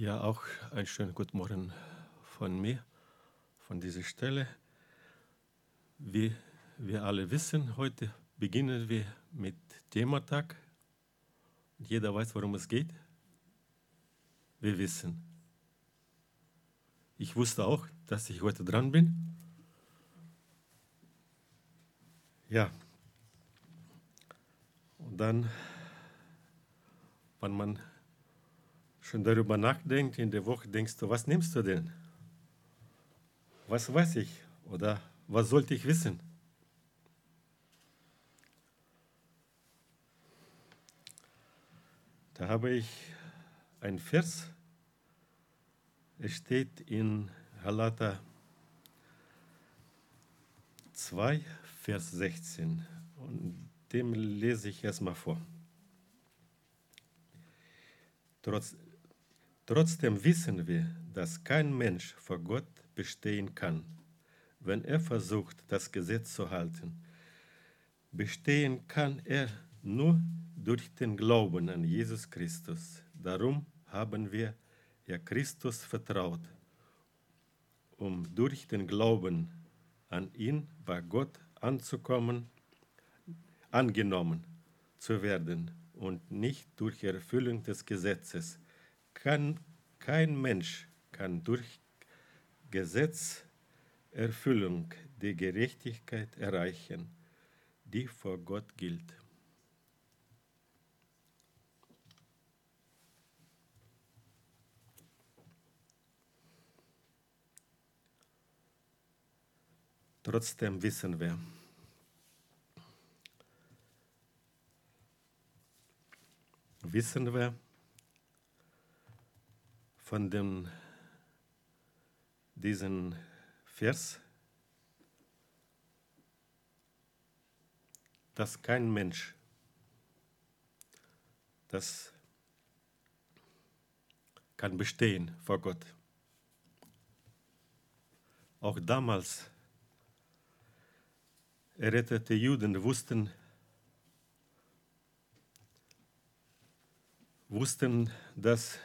Ja, auch einen schönen guten Morgen von mir, von dieser Stelle. Wie wir alle wissen, heute beginnen wir mit Thematag. Jeder weiß, worum es geht. Wir wissen. Ich wusste auch, dass ich heute dran bin. Ja. Und dann, wenn man schon darüber nachdenkt, in der Woche denkst du, was nimmst du denn? Was weiß ich? Oder was sollte ich wissen? Da habe ich einen Vers. Es steht in Galater 2, Vers 16. Und dem lese ich erstmal vor. Trotzdem wissen wir, dass kein Mensch vor Gott bestehen kann, wenn er versucht, das Gesetz zu halten. Bestehen kann er nur durch den Glauben an Jesus Christus. Darum haben wir ja Christus vertraut, um durch den Glauben an ihn bei Gott angenommen zu werden und nicht durch Erfüllung des Gesetzes. Kein Mensch kann durch Gesetzerfüllung die Gerechtigkeit erreichen, die vor Gott gilt. Trotzdem wissen wir, von diesen Vers, dass kein Mensch das kann bestehen vor Gott. Auch damals errettete Juden wussten, dass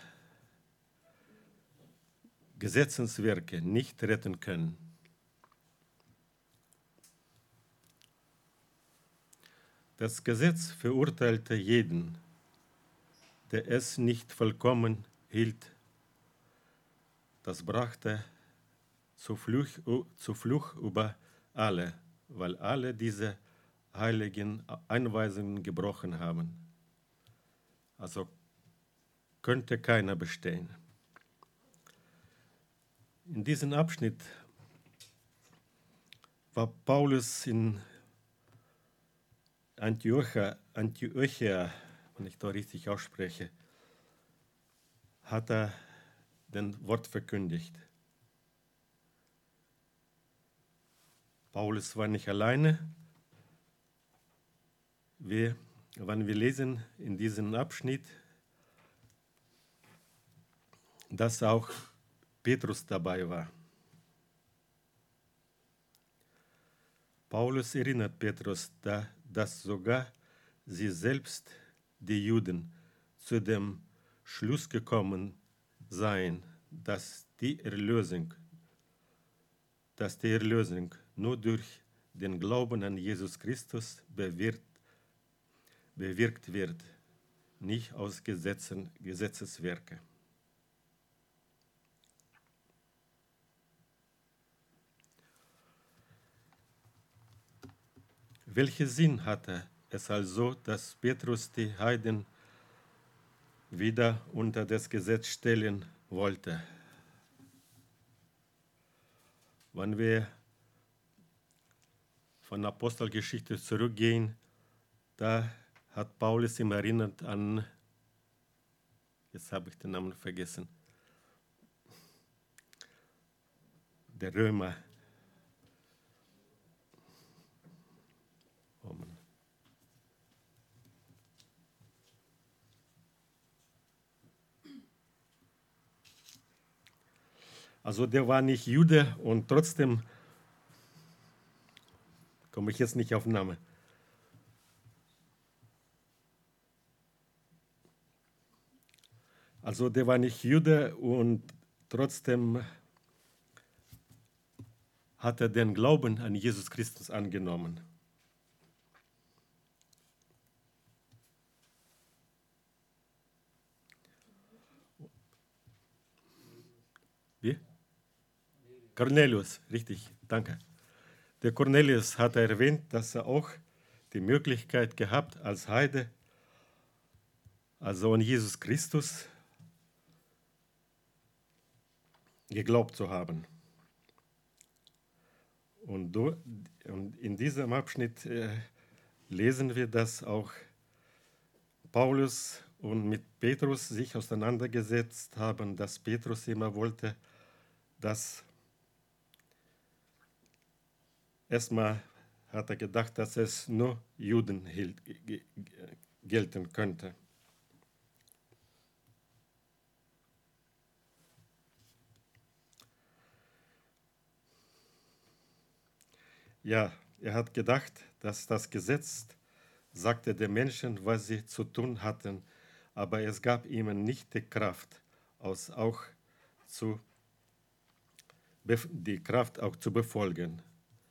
Gesetzeswerke nicht retten können. Das Gesetz verurteilte jeden, der es nicht vollkommen hielt. Das brachte zu Fluch über alle, weil alle diese heiligen Anweisungen gebrochen haben. Also könnte keiner bestehen. In diesem Abschnitt war Paulus in Antiochia, wenn ich da richtig ausspreche, hat er den Wort verkündigt. Paulus war nicht alleine. Wenn wir lesen in diesem Abschnitt, dass auch Petrus dabei war. Paulus erinnert Petrus, dass sogar sie selbst, die Juden, zu dem Schluss gekommen seien, dass die Erlösung nur durch den Glauben an Jesus Christus bewirkt wird, nicht aus Gesetzeswerke. Welchen Sinn hatte es also, dass Petrus die Heiden wieder unter das Gesetz stellen wollte? Wenn wir von Apostelgeschichte zurückgehen, da hat Paulus ihm erinnert an, jetzt habe ich den Namen vergessen, der Römer. Also der war nicht Jude und trotzdem komme ich jetzt nicht auf den Namen. Also der war nicht Jude und trotzdem hat er den Glauben an Jesus Christus angenommen. Wie? Cornelius, richtig, danke. Der Cornelius hat erwähnt, dass er auch die Möglichkeit gehabt, als Heide, also an Jesus Christus, geglaubt zu haben. Und in diesem Abschnitt lesen wir, dass auch Paulus und mit Petrus sich auseinandergesetzt haben, dass Petrus immer wollte, dass erstmal hat er gedacht, dass es nur Juden gelten könnte. Ja, er hat gedacht, dass das Gesetz sagte den Menschen, was sie zu tun hatten, aber es gab ihnen nicht die Kraft, die Kraft auch zu befolgen.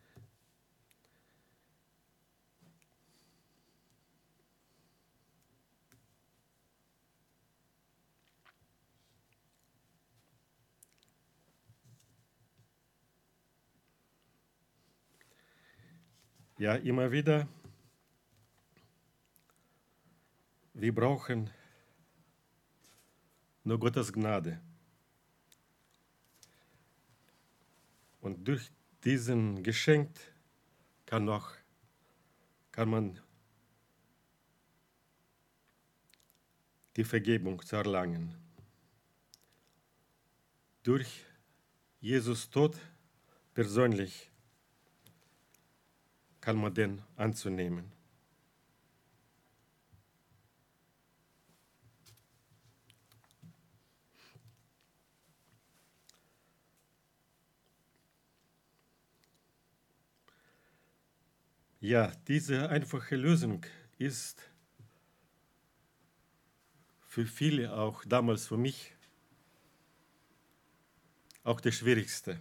Ja, immer wieder, wir brauchen nur Gottes Gnade. Und durch diesen Geschenk kann man die Vergebung zu erlangen. Durch Jesus Tod persönlich kann man den anzunehmen. Ja, diese einfache Lösung ist für viele, auch damals für mich, auch das Schwierigste.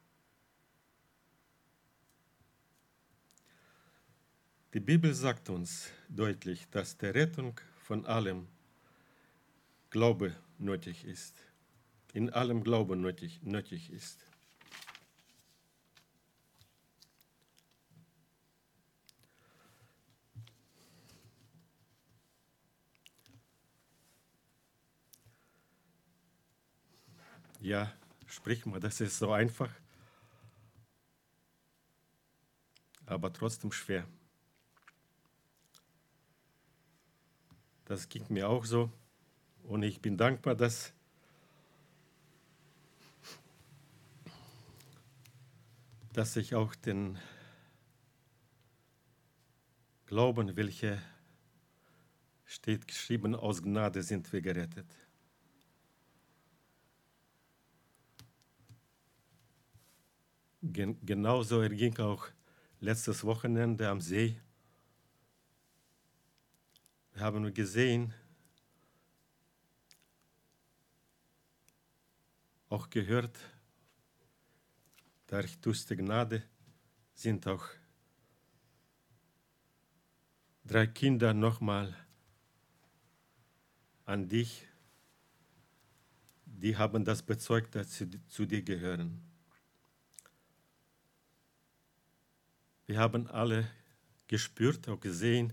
Die Bibel sagt uns deutlich, dass die Rettung von allem Glaube nötig ist. In allem Glaube nötig ist. Ja, sprich mal, das ist so einfach, aber trotzdem schwer. Das ging mir auch so und ich bin dankbar, dass ich auch den Glauben, welcher steht geschrieben, aus Gnade sind wir gerettet. Genauso erging auch letztes Wochenende am See. Wir haben gesehen, auch gehört, durch die Gnade sind auch 3 Kinder nochmal an dich, die haben das bezeugt, dass sie zu dir gehören. Wir haben alle gespürt, auch gesehen,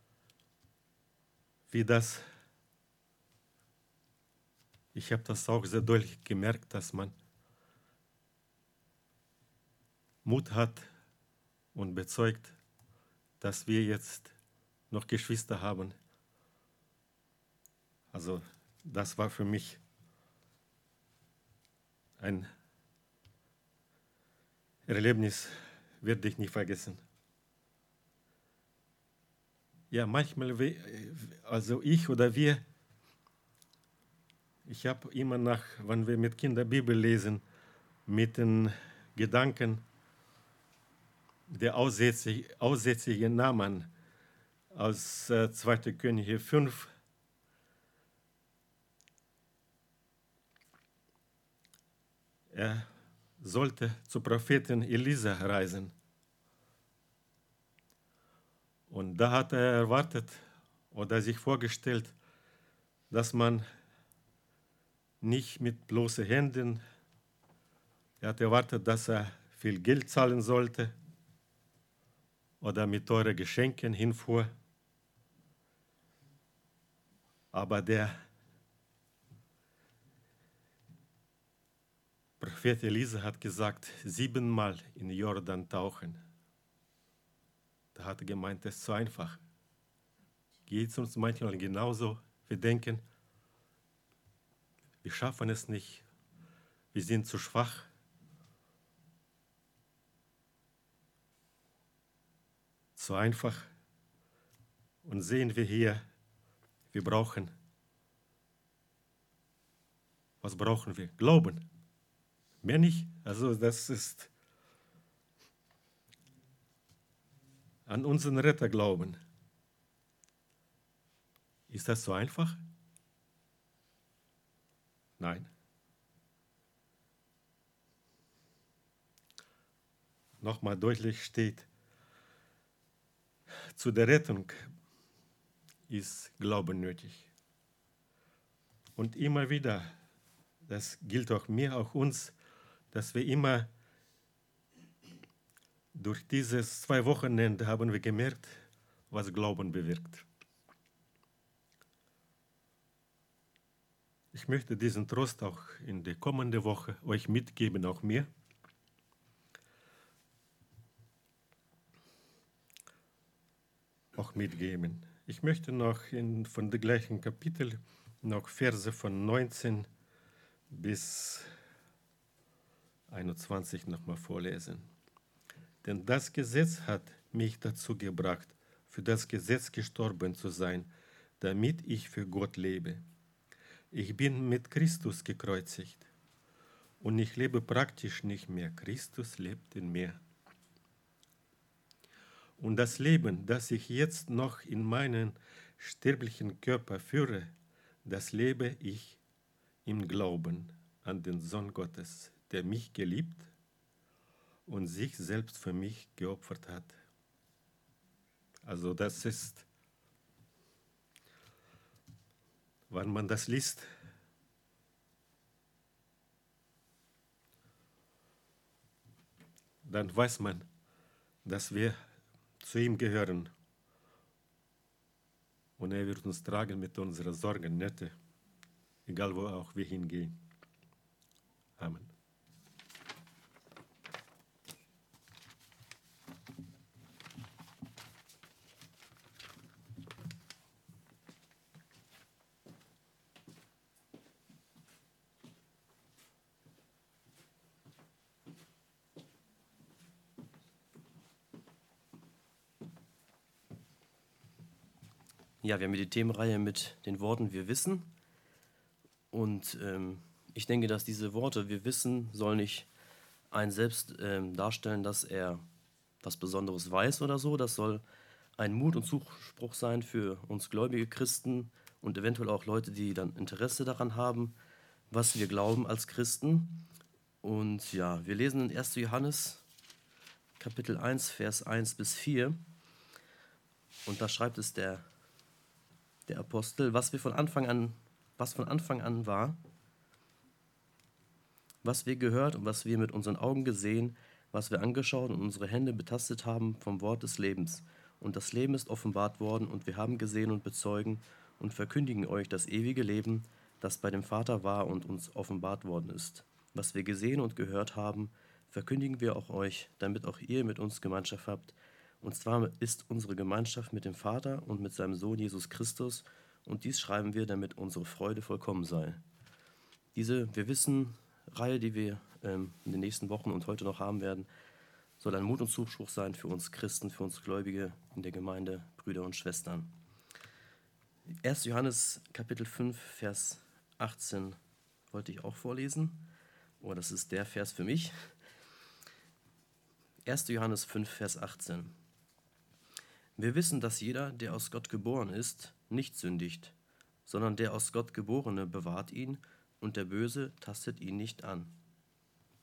ich habe das auch sehr deutlich gemerkt, dass man Mut hat und bezeugt, dass wir jetzt noch Geschwister haben. Also das war für mich ein Erlebnis, werde ich nie vergessen. Ja, manchmal, also ich oder wir, ich habe immer wenn wir mit Kindern Bibel lesen, mit den Gedanken der aussätzigen Namen aus 2. Könige 5. Er sollte zu Propheten Elisa reisen. Und da hat er erwartet oder sich vorgestellt, dass man nicht mit bloßen Händen, er hat erwartet, dass er viel Geld zahlen sollte oder mit teuren Geschenken hinfuhr. Aber der Prophet Elisa hat gesagt, 7-mal in Jordan tauchen. Da hat er gemeint, das ist so einfach. Geht es uns manchmal genauso? Wir denken, wir schaffen es nicht, wir sind zu schwach. So einfach. Und sehen wir hier, wir brauchen, was brauchen wir? Glauben. Mehr nicht. Also das ist an unseren Retter glauben. Ist das so einfach? Nein. Nochmal deutlich steht, zu der Rettung ist Glauben nötig. Und immer wieder, das gilt auch mir, auch uns, dass wir immer durch dieses 2 Wochenende haben wir gemerkt, was Glauben bewirkt. Ich möchte diesen Trost auch in der kommenden Woche euch mitgeben, auch mir. Auch mitgeben. Ich möchte noch von dem gleichen Kapitel noch Verse von 19 bis 21 nochmal vorlesen. Denn das Gesetz hat mich dazu gebracht, für das Gesetz gestorben zu sein, damit ich für Gott lebe. Ich bin mit Christus gekreuzigt und ich lebe praktisch nicht mehr. Christus lebt in mir. Und das Leben, das ich jetzt noch in meinem sterblichen Körper führe, das lebe ich im Glauben an den Sohn Gottes, der mich geliebt und sich selbst für mich geopfert hat. Also das ist, wenn man das liest, dann weiß man, dass wir zu ihm gehören. Und er wird uns tragen mit unseren Sorgen, Nöte, egal wo auch wir hingehen. Amen. Ja, wir haben hier die Themenreihe mit den Worten "Wir wissen". Und ich denke, dass diese Worte "Wir wissen" soll nicht einen selbst darstellen, dass er was Besonderes weiß oder so. Das soll ein Mut und Zuspruch sein für uns gläubige Christen und eventuell auch Leute, die dann Interesse daran haben, was wir glauben als Christen. Und ja, wir lesen in 1. Johannes Kapitel 1, Vers 1 bis 4. Und da schreibt es der Apostel, was von Anfang an war, was wir gehört und was wir mit unseren Augen gesehen, was wir angeschaut und unsere Hände betastet haben vom Wort des Lebens. Und das Leben ist offenbart worden und wir haben gesehen und bezeugen und verkündigen euch das ewige Leben, das bei dem Vater war und uns offenbart worden ist. Was wir gesehen und gehört haben, verkündigen wir auch euch, damit auch ihr mit uns Gemeinschaft habt. Und zwar ist unsere Gemeinschaft mit dem Vater und mit seinem Sohn Jesus Christus. Und dies schreiben wir, damit unsere Freude vollkommen sei. Diese "Wir wissen" Reihe, die wir in den nächsten Wochen und heute noch haben werden, soll ein Mut und Zuspruch sein für uns Christen, für uns Gläubige in der Gemeinde, Brüder und Schwestern. 1. Johannes Kapitel 5, Vers 18 wollte ich auch vorlesen. Oh, das ist der Vers für mich. 1. Johannes 5, Vers 18. Wir wissen, dass jeder, der aus Gott geboren ist, nicht sündigt, sondern der aus Gott Geborene bewahrt ihn und der Böse tastet ihn nicht an.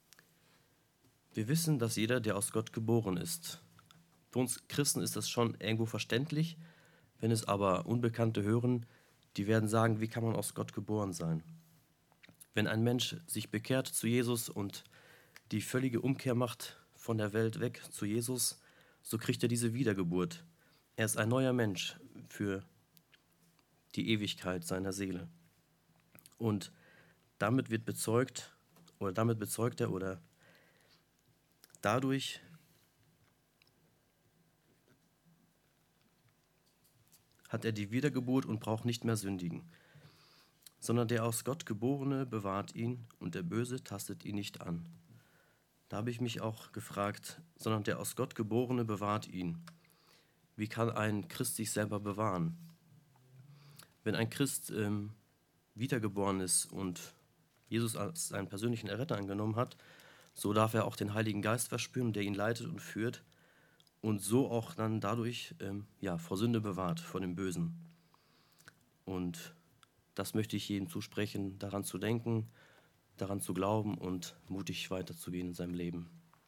Wir wissen, dass jeder, der aus Gott geboren ist. Für uns Christen ist das schon irgendwo verständlich. Wenn es aber Unbekannte hören, die werden sagen, wie kann man aus Gott geboren sein? Wenn ein Mensch sich bekehrt zu Jesus und die völlige Umkehr macht von der Welt weg zu Jesus, so kriegt er diese Wiedergeburt. Er ist ein neuer Mensch für die Ewigkeit seiner Seele. Und damit bezeugt er oder dadurch hat er die Wiedergeburt und braucht nicht mehr sündigen, sondern der aus Gott Geborene bewahrt ihn und der Böse tastet ihn nicht an. Da habe ich mich auch gefragt, sondern der aus Gott Geborene bewahrt ihn. Wie kann ein Christ sich selber bewahren? Wenn ein Christ wiedergeboren ist und Jesus als seinen persönlichen Erretter angenommen hat, so darf er auch den Heiligen Geist verspüren, der ihn leitet und führt und so auch dann dadurch vor Sünde bewahrt, vor dem Bösen. Und das möchte ich jedem zusprechen, daran zu denken, daran zu glauben und mutig weiterzugehen in seinem Leben.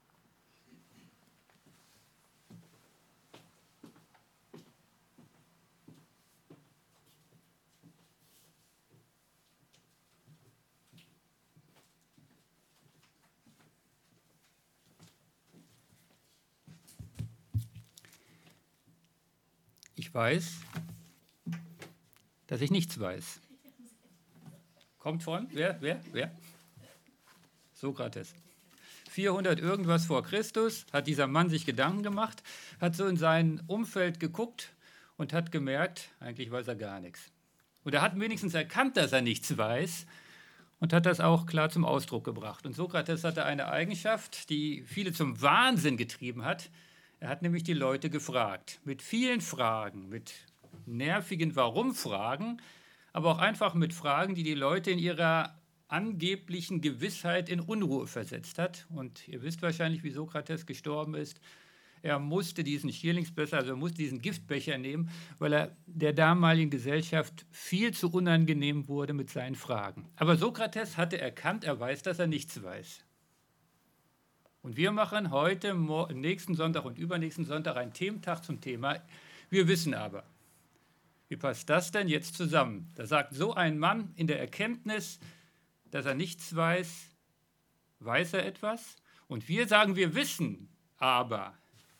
Ich weiß, dass ich nichts weiß. Kommt von? Wer? Sokrates. 400 irgendwas vor Christus hat dieser Mann sich Gedanken gemacht, hat so in sein Umfeld geguckt und hat gemerkt, eigentlich weiß er gar nichts. Und er hat wenigstens erkannt, dass er nichts weiß und hat das auch klar zum Ausdruck gebracht. Und Sokrates hatte eine Eigenschaft, die viele zum Wahnsinn getrieben hat. Er hat nämlich die Leute gefragt, mit vielen Fragen, mit nervigen Warum-Fragen, aber auch einfach mit Fragen, die die Leute in ihrer angeblichen Gewissheit in Unruhe versetzt hat. Und ihr wisst wahrscheinlich, wie Sokrates gestorben ist. Er musste diesen Schierlingsbecher, also er musste diesen Giftbecher nehmen, weil er der damaligen Gesellschaft viel zu unangenehm wurde mit seinen Fragen. Aber Sokrates hatte erkannt, er weiß, dass er nichts weiß. Und wir machen heute, nächsten Sonntag und übernächsten Sonntag einen Thementag zum Thema Wir wissen aber. Wie passt das denn jetzt zusammen? Da sagt so ein Mann in der Erkenntnis, dass er nichts weiß, weiß er etwas. Und wir sagen, wir wissen aber.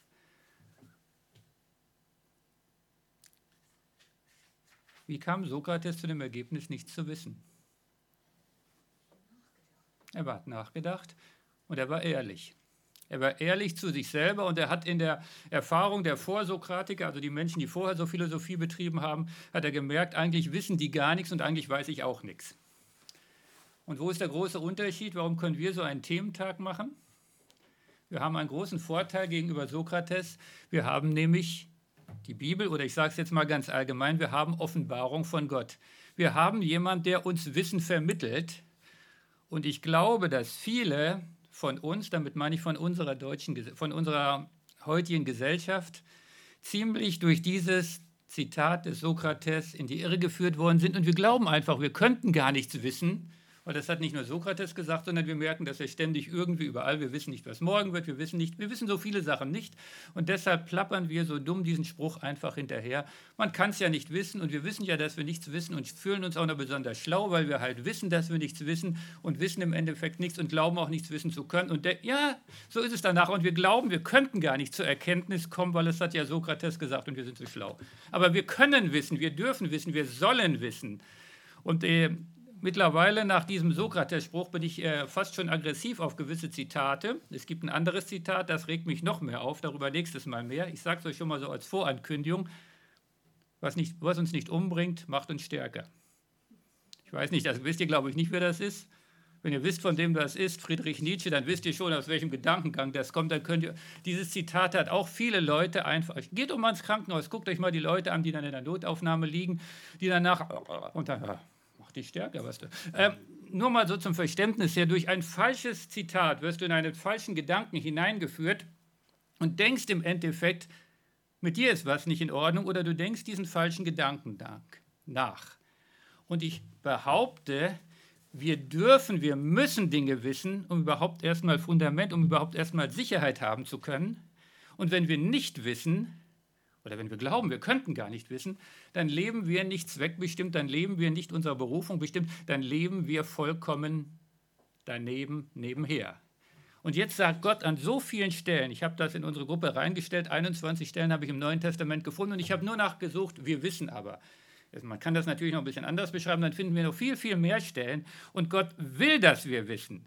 Wie kam Sokrates zu dem Ergebnis, nichts zu wissen? Er hat nachgedacht und er war ehrlich. Er war ehrlich zu sich selber und er hat in der Erfahrung der Vorsokratiker, also die Menschen, die vorher so Philosophie betrieben haben, hat er gemerkt, eigentlich wissen die gar nichts und eigentlich weiß ich auch nichts. Und wo ist der große Unterschied? Warum können wir so einen Thementag machen? Wir haben einen großen Vorteil gegenüber Sokrates. Wir haben nämlich die Bibel, oder ich sage es jetzt mal ganz allgemein, wir haben Offenbarung von Gott. Wir haben jemanden, der uns Wissen vermittelt. Und ich glaube, dass viele von uns, damit meine ich von unserer heutigen Gesellschaft, ziemlich durch dieses Zitat des Sokrates in die Irre geführt worden sind. Und wir glauben einfach, wir könnten gar nichts wissen. Weil das hat nicht nur Sokrates gesagt, sondern wir merken, dass er ständig irgendwie überall, wir wissen nicht, was morgen wird, wir wissen so viele Sachen nicht. Und deshalb plappern wir so dumm diesen Spruch einfach hinterher. Man kann es ja nicht wissen und wir wissen ja, dass wir nichts wissen und fühlen uns auch noch besonders schlau, weil wir halt wissen, dass wir nichts wissen und wissen im Endeffekt nichts und glauben auch nichts wissen zu können. Und ja, so ist es danach. Und wir glauben, wir könnten gar nicht zur Erkenntnis kommen, weil es hat ja Sokrates gesagt und wir sind so schlau. Aber wir können wissen, wir dürfen wissen, wir sollen wissen. Und mittlerweile nach diesem Sokrates-Spruch bin ich fast schon aggressiv auf gewisse Zitate. Es gibt ein anderes Zitat, das regt mich noch mehr auf, darüber nächstes Mal mehr. Ich sage es euch schon mal so als Vorankündigung, was uns nicht umbringt, macht uns stärker. Ich weiß nicht, das wisst ihr, glaube ich, nicht, wer das ist. Wenn ihr wisst, von dem das ist, Friedrich Nietzsche, dann wisst ihr schon, aus welchem Gedankengang das kommt. Dann könnt ihr, dieses Zitat hat auch viele Leute einfach, geht mal ins Krankenhaus, guckt euch mal die Leute an, die dann in der Notaufnahme liegen, die danach, und dann, die Stärke, was du. Nur mal so zum Verständnis her, durch ein falsches Zitat wirst du in einen falschen Gedanken hineingeführt und denkst im Endeffekt, mit dir ist was nicht in Ordnung oder du denkst diesen falschen Gedanken nach. Und ich behaupte, wir müssen Dinge wissen, um überhaupt erstmal Fundament, um überhaupt erstmal Sicherheit haben zu können. Und wenn wir nicht wissen, oder wenn wir glauben, wir könnten gar nicht wissen, dann leben wir nicht zweckbestimmt, dann leben wir nicht unserer Berufung bestimmt, dann leben wir vollkommen daneben, nebenher. Und jetzt sagt Gott an so vielen Stellen, ich habe das in unsere Gruppe reingestellt, 21 Stellen habe ich im Neuen Testament gefunden und ich habe nur nachgesucht, wir wissen aber. Man kann das natürlich noch ein bisschen anders beschreiben, dann finden wir noch viel, viel mehr Stellen. Und Gott will, dass wir wissen.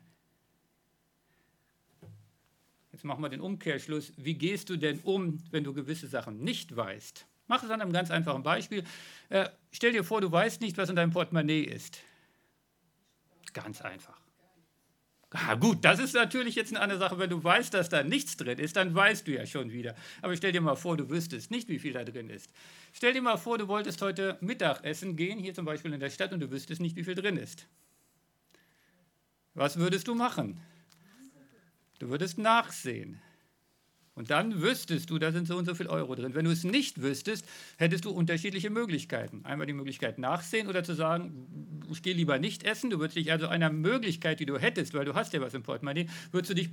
Jetzt machen wir den Umkehrschluss. Wie gehst du denn um, wenn du gewisse Sachen nicht weißt? Mach es an einem ganz einfachen Beispiel. Stell dir vor, du weißt nicht, was in deinem Portemonnaie ist. Ganz einfach. Gut, das ist natürlich jetzt eine andere Sache. Wenn du weißt, dass da nichts drin ist, dann weißt du ja schon wieder. Aber stell dir mal vor, du wüsstest nicht, wie viel da drin ist. Stell dir mal vor, du wolltest heute Mittagessen gehen, hier zum Beispiel in der Stadt, und du wüsstest nicht, wie viel drin ist. Was würdest du machen? Du würdest nachsehen. Und dann wüsstest du, da sind so und so viel Euro drin. Wenn du es nicht wüsstest, hättest du unterschiedliche Möglichkeiten. Einmal die Möglichkeit nachsehen oder zu sagen, ich gehe lieber nicht essen. Du würdest dich also einer Möglichkeit, die du hättest, weil du hast ja was im Portemonnaie, würdest du dich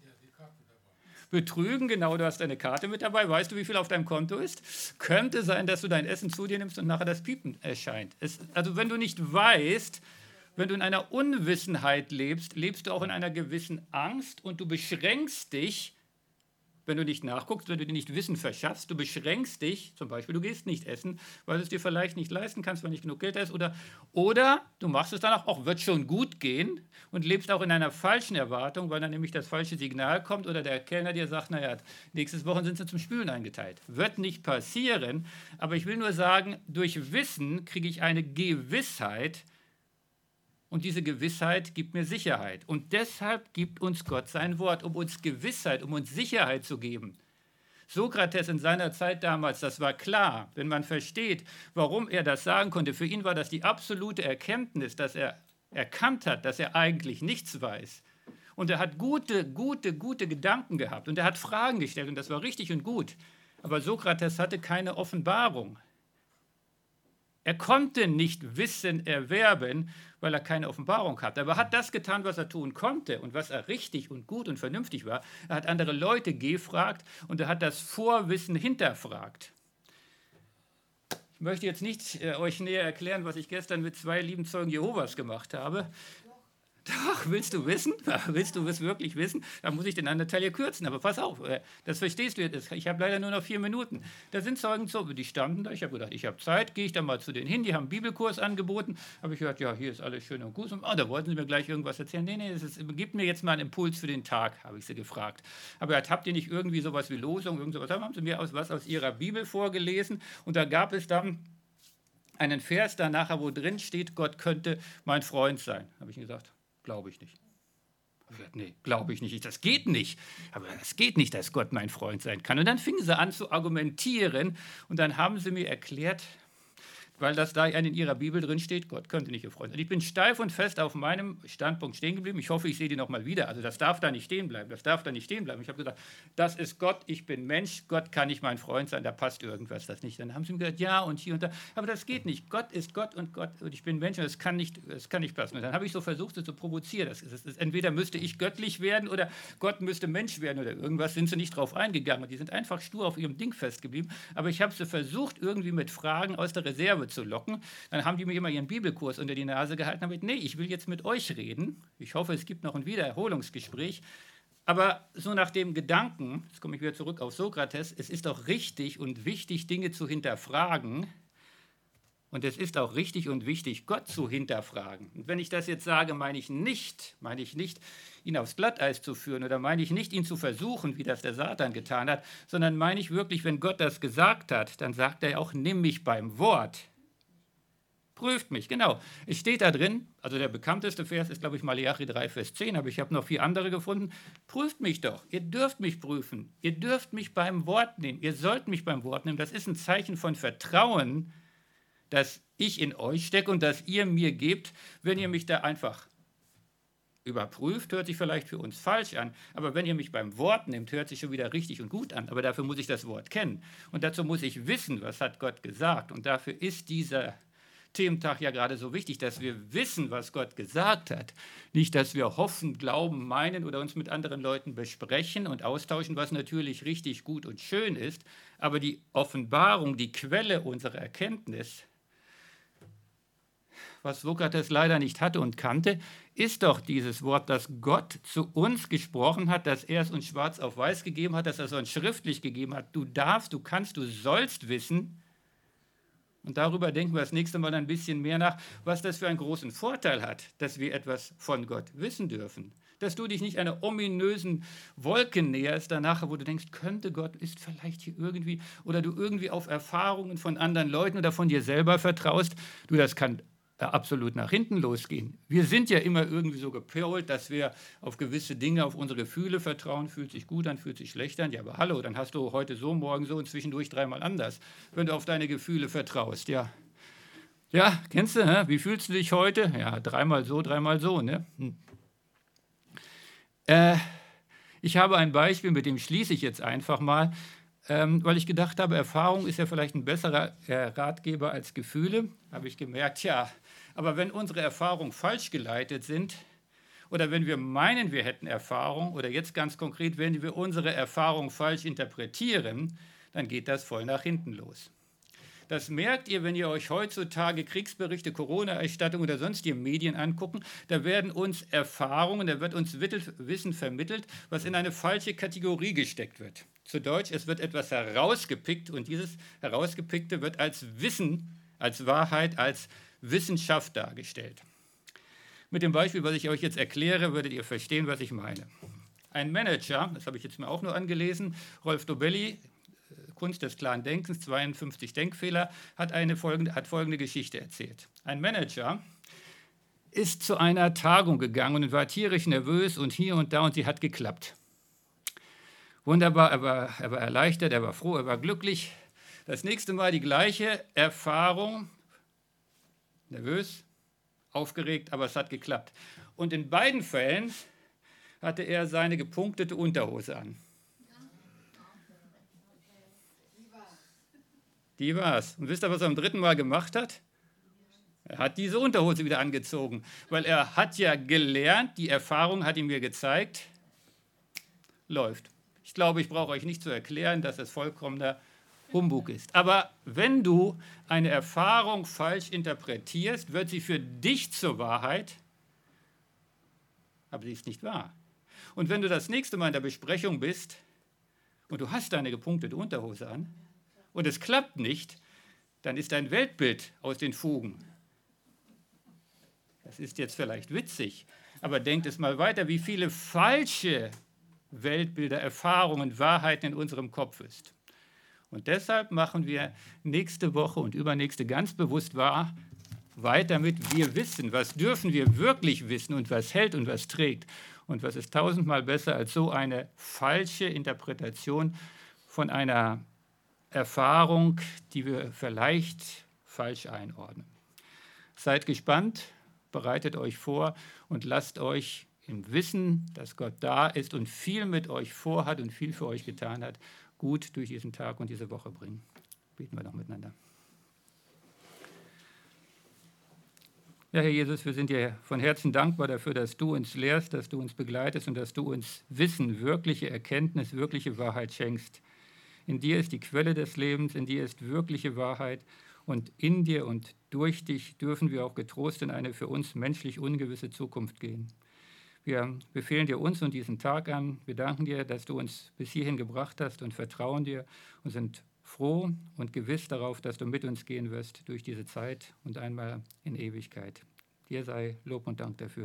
betrügen. Genau, du hast deine Karte mit dabei. Weißt du, wie viel auf deinem Konto ist? Könnte sein, dass du dein Essen zu dir nimmst und nachher das Piepen erscheint. Also wenn du nicht weißt, wenn du in einer Unwissenheit lebst, lebst du auch in einer gewissen Angst und du beschränkst dich, wenn du nicht nachguckst, wenn du dir nicht Wissen verschaffst, du beschränkst dich, zum Beispiel, du gehst nicht essen, weil du es dir vielleicht nicht leisten kannst, weil nicht genug Geld hast, oder du machst es dann auch, wird schon gut gehen und lebst auch in einer falschen Erwartung, weil dann nämlich das falsche Signal kommt oder der Kellner dir sagt, naja, nächstes Woche sind sie zum Spülen eingeteilt. Wird nicht passieren, aber ich will nur sagen, durch Wissen kriege ich eine Gewissheit, und diese Gewissheit gibt mir Sicherheit. Und deshalb gibt uns Gott sein Wort, um uns Gewissheit, um uns Sicherheit zu geben. Sokrates in seiner Zeit damals, das war klar, wenn man versteht, warum er das sagen konnte. Für ihn war das die absolute Erkenntnis, dass er erkannt hat, dass er eigentlich nichts weiß. Und er hat gute Gedanken gehabt und er hat Fragen gestellt und das war richtig und gut. Aber Sokrates hatte keine Offenbarung. Er konnte nicht Wissen erwerben, weil er keine Offenbarung hatte. Aber er hat das getan, was er tun konnte und was er richtig und gut und vernünftig war. Er hat andere Leute gefragt und er hat das Vorwissen hinterfragt. Ich möchte jetzt nicht euch näher erklären, was ich gestern mit 2 lieben Zeugen Jehovas gemacht habe. Doch, willst du wissen? Willst du es wirklich wissen? Dann muss ich den anderen Teil hier kürzen. Aber pass auf, das verstehst du jetzt. Ich habe leider nur noch 4 Minuten. Da sind Zeugen, die standen da. Ich habe gedacht, ich habe Zeit, gehe ich da mal zu denen hin. Die haben einen Bibelkurs angeboten. Habe ich gehört, ja, hier ist alles schön und gut. Und, da wollten sie mir gleich irgendwas erzählen. Nee, gib mir jetzt mal einen Impuls für den Tag, habe ich sie gefragt. Aber habt ihr nicht irgendwie sowas wie Losung, irgend sowas? Haben sie mir was aus ihrer Bibel vorgelesen. Und da gab es dann einen Vers da nachher, wo drin steht, Gott könnte mein Freund sein. Habe ich gesagt, glaube ich nicht. Nee, glaube ich nicht. Das geht nicht. Aber es geht nicht, dass Gott mein Freund sein kann. Und dann fingen sie an zu argumentieren und dann haben sie mir erklärt, weil das da in ihrer Bibel drin steht, Gott könnte nicht ihr Freund sein. Ich bin steif und fest auf meinem Standpunkt stehen geblieben. Ich hoffe, ich sehe die noch mal wieder. Also das darf da nicht stehen bleiben. Ich habe gesagt, das ist Gott, ich bin Mensch, Gott kann nicht mein Freund sein, da passt irgendwas das nicht. Dann haben sie mir gesagt, ja und hier und da. Aber das geht nicht. Gott ist Gott und ich bin Mensch und das kann nicht passen. Und dann habe ich so versucht, sie zu provozieren. Entweder müsste ich göttlich werden oder Gott müsste Mensch werden oder irgendwas. Sind sie nicht drauf eingegangen. Die sind einfach stur auf ihrem Ding festgeblieben. Aber ich habe sie versucht, irgendwie mit Fragen aus der Reserve zu locken. Dann haben die mir immer ihren Bibelkurs unter die Nase gehalten. Habe ich, nee, ich will jetzt mit euch reden. Ich hoffe, es gibt noch ein Wiedererholungsgespräch. Aber so nach dem Gedanken, jetzt komme ich wieder zurück auf Sokrates, es ist auch richtig und wichtig, Dinge zu hinterfragen. Und es ist auch richtig und wichtig, Gott zu hinterfragen. Und wenn ich das jetzt sage, meine ich nicht, ihn aufs Glatteis zu führen oder meine ich nicht, ihn zu versuchen, wie das der Satan getan hat, sondern meine ich wirklich, wenn Gott das gesagt hat, dann sagt er auch, nimm mich beim Wort. Prüft mich, genau. Es steht da drin, also der bekannteste Vers ist, glaube ich, Maleachi 3, Vers 10, aber ich habe noch 4 andere gefunden. Prüft mich doch, ihr dürft mich prüfen, ihr dürft mich beim Wort nehmen, ihr sollt mich beim Wort nehmen. Das ist ein Zeichen von Vertrauen, dass ich in euch stecke und dass ihr mir gebt, wenn ihr mich da einfach überprüft, hört sich vielleicht für uns falsch an, aber wenn ihr mich beim Wort nehmt, hört sich schon wieder richtig und gut an, aber dafür muss ich das Wort kennen und dazu muss ich wissen, was hat Gott gesagt und dafür ist Thementag ja gerade so wichtig, dass wir wissen, was Gott gesagt hat. Nicht, dass wir hoffen, glauben, meinen oder uns mit anderen Leuten besprechen und austauschen, was natürlich richtig gut und schön ist. Aber die Offenbarung, die Quelle unserer Erkenntnis, was Sokrates leider nicht hatte und kannte, ist doch dieses Wort, dass Gott zu uns gesprochen hat, dass er es uns schwarz auf weiß gegeben hat, dass er es uns schriftlich gegeben hat. Du darfst, du kannst, du sollst wissen. Und darüber denken wir das nächste Mal ein bisschen mehr nach, was das für einen großen Vorteil hat, dass wir etwas von Gott wissen dürfen. Dass du dich nicht einer ominösen Wolke näherst, danach, wo du denkst, könnte Gott, ist vielleicht hier irgendwie, oder du irgendwie auf Erfahrungen von anderen Leuten oder von dir selber vertraust. Du, das kann absolut nach hinten losgehen. Wir sind ja immer irgendwie so gepolt, dass wir auf gewisse Dinge, auf unsere Gefühle vertrauen, fühlt sich gut an, fühlt sich schlecht an. Ja, aber hallo, dann hast du heute so, morgen so und zwischendurch dreimal anders, wenn du auf deine Gefühle vertraust. Ja, ja, kennst du, wie fühlst du dich heute? Ja, dreimal so, ne? Ich habe ein Beispiel, mit dem schließe ich jetzt einfach mal, weil ich gedacht habe, Erfahrung ist ja vielleicht ein besserer Ratgeber als Gefühle. Habe ich gemerkt, ja, aber wenn unsere Erfahrungen falsch geleitet sind oder wenn wir meinen, wir hätten Erfahrung oder jetzt ganz konkret, wenn wir unsere Erfahrung falsch interpretieren, dann geht das voll nach hinten los. Das merkt ihr, wenn ihr euch heutzutage Kriegsberichte, Corona-Erstattung oder sonstige Medien angucken. Da werden uns Erfahrungen, da wird uns Wissen vermittelt, was in eine falsche Kategorie gesteckt wird. Zu Deutsch, es wird etwas herausgepickt und dieses Herausgepickte wird als Wissen, als Wahrheit, als Wissenschaft dargestellt. Mit dem Beispiel, was ich euch jetzt erkläre, werdet ihr verstehen, was ich meine. Ein Manager, das habe ich jetzt mir auch nur angelesen, Rolf Dobelli, Kunst des klaren Denkens, 52 Denkfehler, hat folgende Geschichte erzählt. Ein Manager ist zu einer Tagung gegangen und war tierisch nervös und hier und da und sie hat geklappt. Wunderbar, er war erleichtert, er war froh, er war glücklich. Das nächste Mal die gleiche Erfahrung, nervös, aufgeregt, aber es hat geklappt. Und in beiden Fällen hatte er seine gepunktete Unterhose an. Die war's. Und wisst ihr, was er am dritten Mal gemacht hat? Er hat diese Unterhose wieder angezogen, weil er hat ja gelernt, die Erfahrung hat ihm mir gezeigt, läuft. Ich glaube, ich brauche euch nicht zu erklären, dass es vollkommener Humbug ist. Aber wenn du eine Erfahrung falsch interpretierst, wird sie für dich zur Wahrheit, aber sie ist nicht wahr. Und wenn du das nächste Mal in der Besprechung bist und du hast deine gepunktete Unterhose an und es klappt nicht, dann ist dein Weltbild aus den Fugen. Das ist jetzt vielleicht witzig, aber denkt es mal weiter, wie viele falsche Weltbilder, Erfahrungen, Wahrheiten in unserem Kopf ist. Und deshalb machen wir nächste Woche und übernächste ganz bewusst weiter mit, wir wissen, was dürfen wir wirklich wissen und was hält und was trägt. Und was ist tausendmal besser als so eine falsche Interpretation von einer Erfahrung, die wir vielleicht falsch einordnen. Seid gespannt, bereitet euch vor und lasst euch im Wissen, dass Gott da ist und viel mit euch vorhat und viel für euch getan hat, gut durch diesen Tag und diese Woche bringen. Beten wir noch miteinander. Ja, Herr Jesus, wir sind dir von Herzen dankbar dafür, dass du uns lehrst, dass du uns begleitest und dass du uns Wissen, wirkliche Erkenntnis, wirkliche Wahrheit schenkst. In dir ist die Quelle des Lebens, in dir ist wirkliche Wahrheit und in dir und durch dich dürfen wir auch getrost in eine für uns menschlich ungewisse Zukunft gehen. Wir befehlen dir uns und diesen Tag an. Wir danken dir, dass du uns bis hierhin gebracht hast und vertrauen dir und sind froh und gewiss darauf, dass du mit uns gehen wirst durch diese Zeit und einmal in Ewigkeit. Dir sei Lob und Dank dafür.